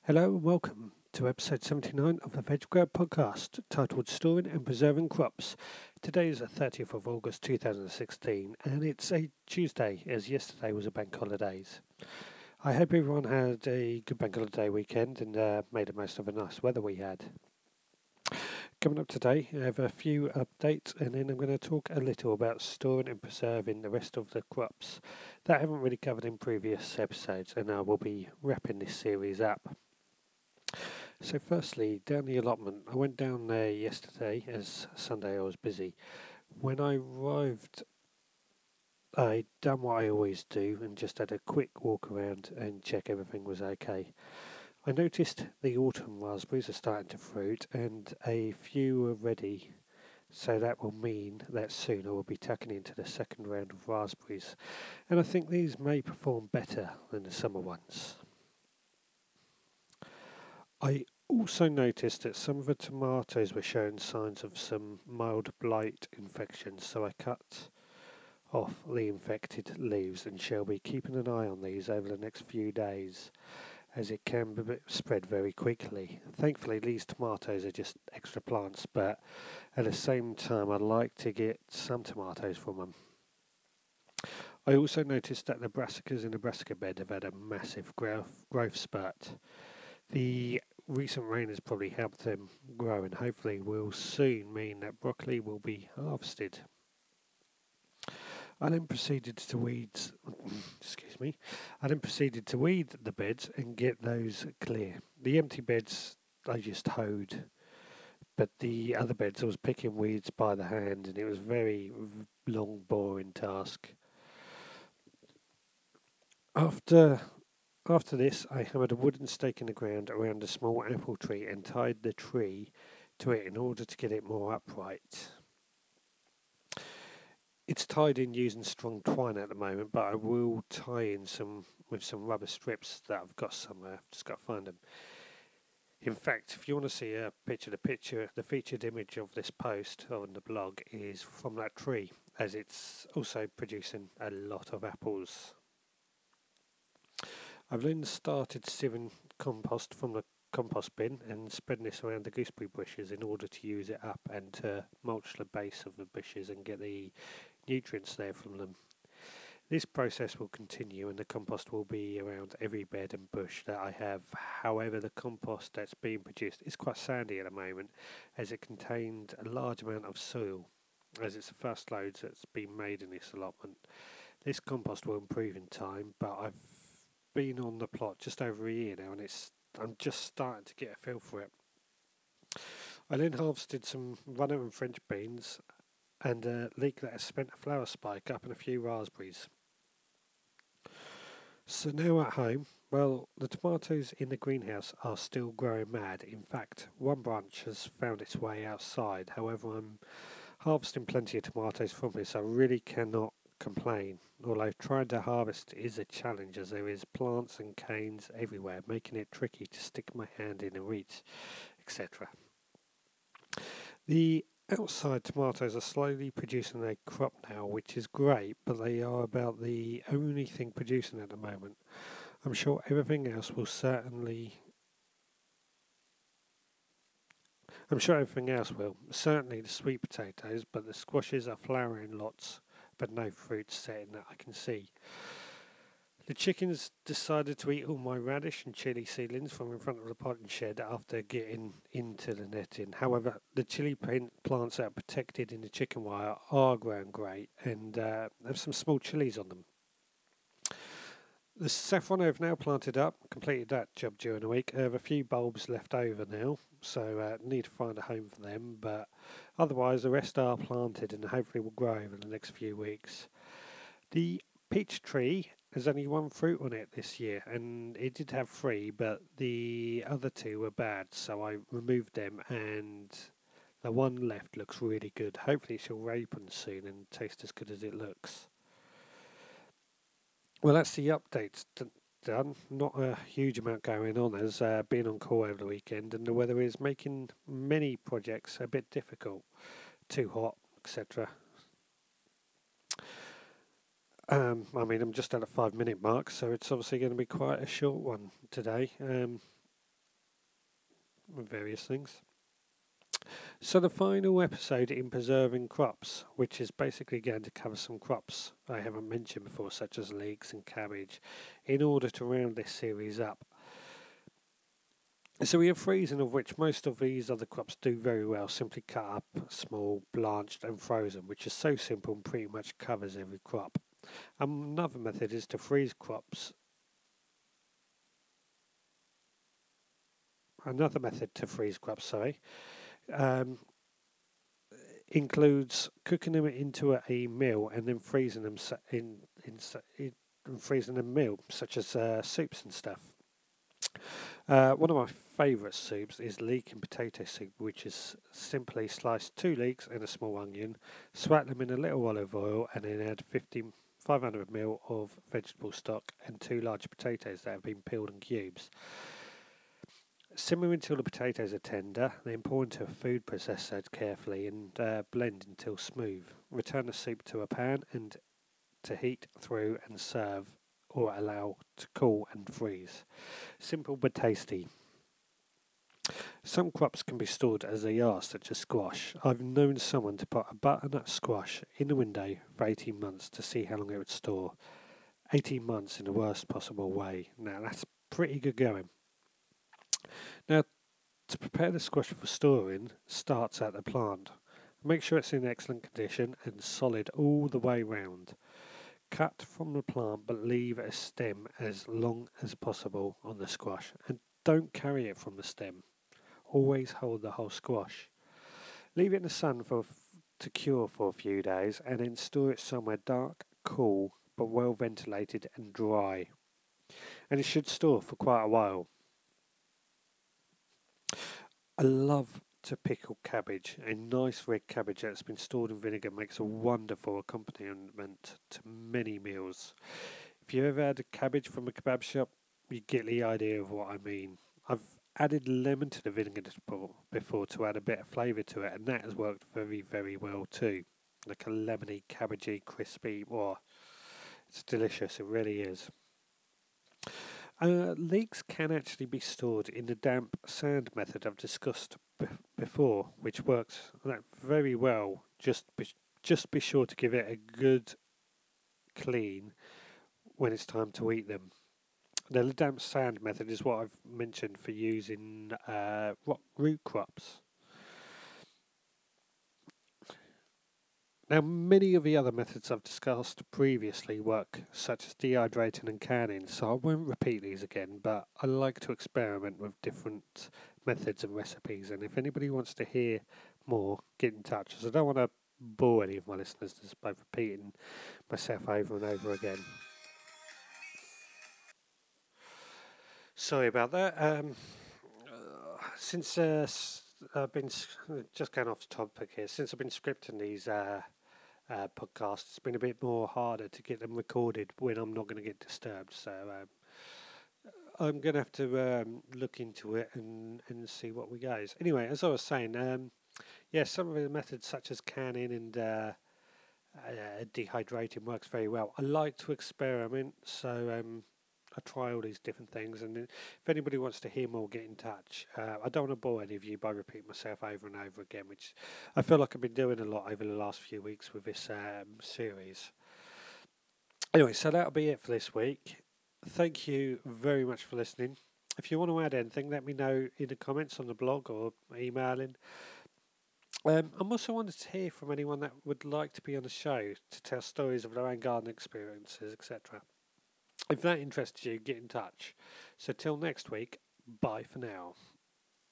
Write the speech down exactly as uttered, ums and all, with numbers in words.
Hello and welcome to episode seventy-nine of the Veg Grab podcast titled Storing and Preserving Crops. Today is the thirtieth of August two thousand sixteen and it's a Tuesday as yesterday was a bank holidays. I hope everyone had a good bank holiday weekend and uh, made the most of the nice weather we had. Coming up today, I have a few updates and then I'm going to talk a little about storing and preserving the rest of the crops that I haven't really covered in previous episodes, and I will be wrapping this series up. So, firstly, down the allotment, I went down there yesterday as Sunday I was busy. When I arrived, I done what I always do and just had a quick walk around and check everything was okay. I noticed the autumn raspberries are starting to fruit and a few are ready, so that will mean that soon I will be tucking into the second round of raspberries, and I think these may perform better than the summer ones. I also noticed that some of the tomatoes were showing signs of some mild blight infections, so I cut off the infected leaves and shall be keeping an eye on these over the next few days as it can be spread very quickly. Thankfully, these tomatoes are just extra plants, but at the same time, I'd like to get some tomatoes from them. I also noticed that the brassicas in the brassica bed have had a massive growth, growth spurt. The recent rain has probably helped them grow and hopefully will soon mean that broccoli will be harvested. I then proceeded to weeds excuse me. I then proceeded to weed the beds and get those clear. The empty beds I just hoed, but the other beds I was picking weeds by the hand and it was a very long boring task. After After this, I hammered a wooden stake in the ground around a small apple tree and tied the tree to it in order to get it more upright. It's tied in using strong twine at the moment, but I will tie in some with some rubber strips that I've got somewhere. Just got to find them. In fact, if you want to see a picture, the picture, the featured image of this post on the blog is from that tree, as it's also producing a lot of apples. I've then started sieving compost from the compost bin and spreading this around the gooseberry bushes in order to use it up and to mulch the base of the bushes and get the nutrients there from them. This process will continue and the compost will be around every bed and bush that I have. However, the compost that's being produced is quite sandy at the moment as it contained a large amount of soil, as it's the first loads that's been made in this allotment. This compost will improve in time, but I've been on the plot just over a year now and it's I'm just starting to get a feel for it. I then harvested some runner and French beans and a leek that has spent a flower spike up and a few raspberries. So now at home, well, the tomatoes in the greenhouse are still growing mad. In fact, one branch has found its way outside. However, I'm harvesting plenty of tomatoes from this. I really cannot complain, although trying to harvest is a challenge as there is plants and canes everywhere, making it tricky to stick my hand in and reach, et cetera. The outside tomatoes are slowly producing a crop now, which is great, but they are about the only thing producing at the moment. I'm sure everything else will certainly. I'm sure everything else will. Certainly the sweet potatoes, but the squashes are flowering lots, but no fruit setting that I can see. The chickens decided to eat all my radish and chilli seedlings from in front of the potting shed after getting into the netting. However, the chilli plants that are protected in the chicken wire are growing great and uh, have some small chilies on them. The saffron I've now planted up, completed that job during the week. I have a few bulbs left over now, so uh, need to find a home for them, but otherwise the rest are planted and hopefully will grow over the next few weeks. The peach tree has only one fruit on it this year, and it did have three, but the other two were bad, so I removed them, and the one left looks really good. Hopefully she'll ripen soon and taste as good as it looks. Well, that's the updates d- done. Not a huge amount going on as uh, being on call over the weekend, and the weather is making many projects a bit difficult. Too hot, et cetera. Um, I mean, I'm just at a five minute mark, so it's obviously going to be quite a short one today. Um, and various things. So the final episode in Preserving Crops, which is basically going to cover some crops I haven't mentioned before, such as leeks and cabbage, in order to round this series up. So we have freezing, of which most of these other crops do very well, simply cut up, small, blanched and frozen, which is so simple and pretty much covers every crop. Another method is to freeze crops. Another method to freeze crops, sorry, um, includes cooking them into a, a meal and then freezing them in, in, in, in freezing them meal, such as uh, soups and stuff. Uh, one of my favourite soups is leek and potato soup, which is simply slice two leeks and a small onion, swat them in a little olive oil, and then add fifty, five hundred milliliters of vegetable stock and two large potatoes that have been peeled in cubes. Simmer until the potatoes are tender, then pour into a food processor carefully and uh, blend until smooth. Return the soup to a pan and to heat through and serve, or allow to cool and freeze. Simple but tasty. Some crops can be stored as they are, such as squash. I've known someone to put a butternut squash in the window for eighteen months to see how long it would store. eighteen months in the worst possible way. Now that's pretty good going. Now, to prepare the squash for storing starts at the plant. Make sure it's in excellent condition and solid all the way round. Cut from the plant but leave a stem as long as possible on the squash and don't carry it from the stem. Always hold the whole squash. Leave it in the sun for to cure for a few days and then store it somewhere dark, cool but well ventilated and dry. And it should store for quite a while. I love to pickle cabbage. A nice red cabbage that's been stored in vinegar makes a wonderful accompaniment to many meals. If you ever had a cabbage from a kebab shop, you get the idea of what I mean. I've added lemon to the vinegar before to add a bit of flavour to it, and that has worked very, very well too. Like a lemony, cabbagey, crispy. Oh, it's delicious, it really is. Uh, leeks can actually be stored in the damp sand method I've discussed b- before, which works very well. Just be, just be sure to give it a good clean when it's time to eat them. The damp sand method is what I've mentioned for using uh, root crops. Now, many of the other methods I've discussed previously work, such as dehydrating and canning, so I won't repeat these again, but I like to experiment with different methods and recipes, and if anybody wants to hear more, get in touch, as I don't want to bore any of my listeners just by repeating myself over and over again. Sorry about that. Um, uh, since uh, I've been, just going off the topic here, since I've been scripting these uh, Uh, podcast, it's been a bit more harder to get them recorded when I'm not going to get disturbed. So um, I'm going to have to um, look into it and, and see what we goes. Anyway, as I was saying, um, yeah, some of the methods such as canning and uh, uh, dehydrating works very well. I like to experiment, so um, I try all these different things. And if anybody wants to hear more, get in touch. Uh, I don't want to bore any of you by repeating myself over and over again, which I feel like I've been doing a lot over the last few weeks with this um, series. Anyway, so that'll be it for this week. Thank you very much for listening. If you want to add anything, let me know in the comments on the blog or emailing. Um, I'm also wanted to hear from anyone that would like to be on the show to tell stories of their own garden experiences, et cetera. If that interests you, get in touch. So till next week, bye for now.